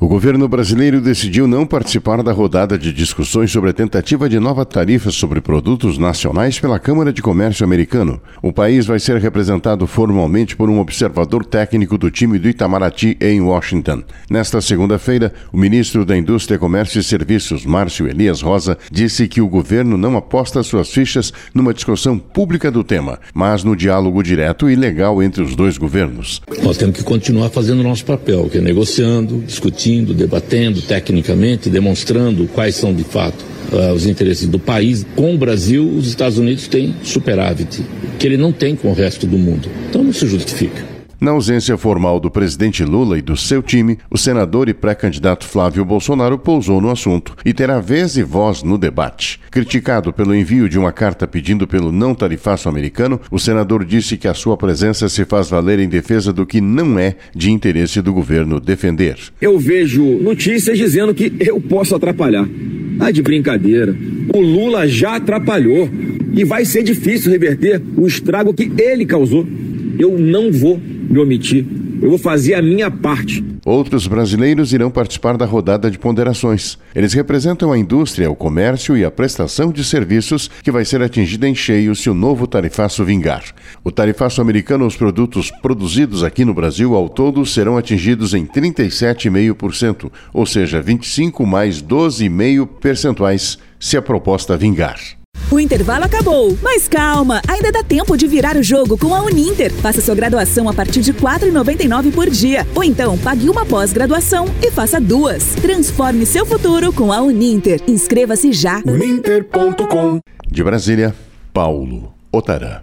O governo brasileiro decidiu não participar da rodada de discussões sobre a tentativa de nova tarifa sobre produtos nacionais pela Câmara de Comércio americano. O país vai ser representado formalmente por um observador técnico do time do Itamaraty em Washington. Nesta segunda-feira, o ministro da Indústria, Comércio e Serviços, Márcio Elias Rosa, disse que o governo não aposta suas fichas numa discussão pública do tema, mas no diálogo direto e legal entre os dois governos. Nós temos que continuar fazendo o nosso papel, que é negociando, discutindo, debatendo tecnicamente, demonstrando quais são de fato os interesses do país. Com o Brasil, os Estados Unidos têm superávit, que ele não tem com o resto do mundo. Então não se justifica. Na ausência formal do presidente Lula e do seu time, o senador e pré-candidato Flávio Bolsonaro pousou no assunto e terá vez e voz no debate. Criticado pelo envio de uma carta pedindo pelo não tarifaço americano, o senador disse que a sua presença se faz valer em defesa do que não é de interesse do governo defender. Eu vejo notícias dizendo que eu posso atrapalhar. Tá de brincadeira. O Lula já atrapalhou e vai ser difícil reverter o estrago que ele causou. Eu não vou me omitir. Eu vou fazer a minha parte. Outros brasileiros irão participar da rodada de ponderações. Eles representam a indústria, o comércio e a prestação de serviços, que vai ser atingida em cheio se o novo tarifaço vingar. O tarifaço americano aos produtos produzidos aqui no Brasil, ao todo, serão atingidos em 37,5%, ou seja, 25 mais 12,5 percentuais, se a proposta vingar. O intervalo acabou, mas calma, ainda dá tempo de virar o jogo com a Uninter. Faça sua graduação a partir de R$ 4,99 por dia. Ou então, pague uma pós-graduação e faça 2. Transforme seu futuro com a Uninter. Inscreva-se já. Uninter.com. De Brasília, Paulo Otarã.